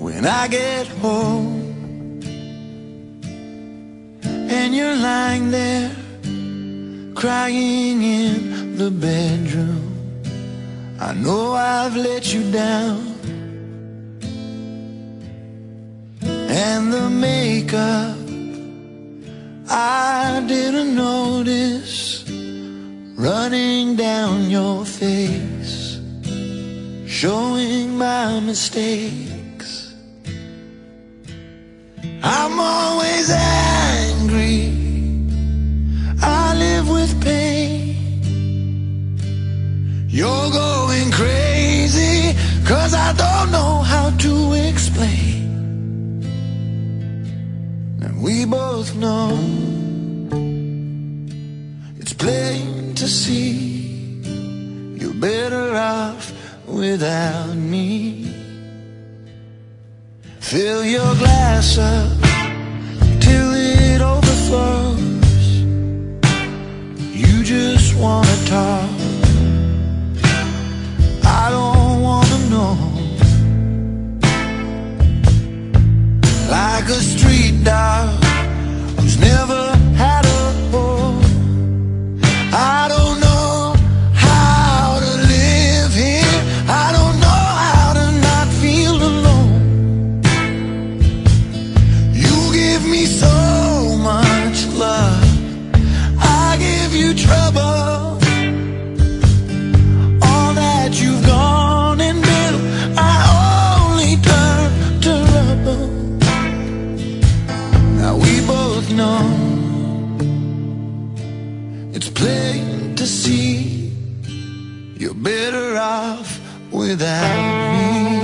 when I get home and you're lying there crying in the bedroom. I know I've let you down, and the makeup I didn't notice running down your face, showing my mistakes. I'm always angry, I live with pain. You're going crazy, 'cause I don't know how to explain. And we both know it's plain to see you're better off without me. Fill your glass up till it overflows. You just wanna talk, I don't wanna know. Like a street dog who's never had a home, I don't know how to live here, I don't know how to not feel alone. You give me so much love, I give you trouble. All that you've gone and built, I only turn to rubble. Now we both know it's plain to see you're better off without me.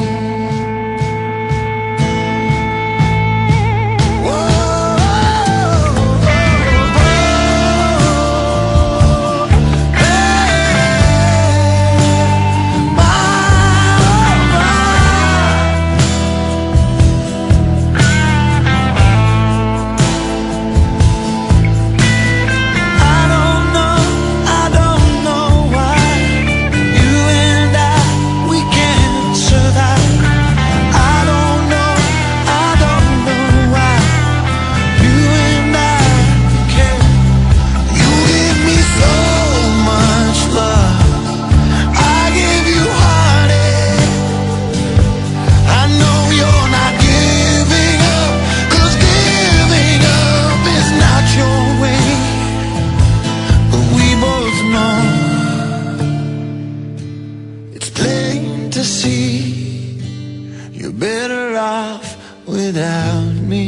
You're better off without me.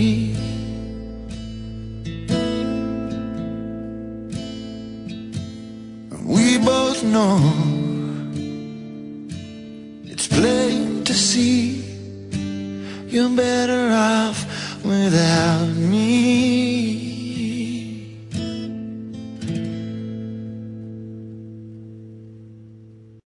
We both know it's plain to see you're better off without me.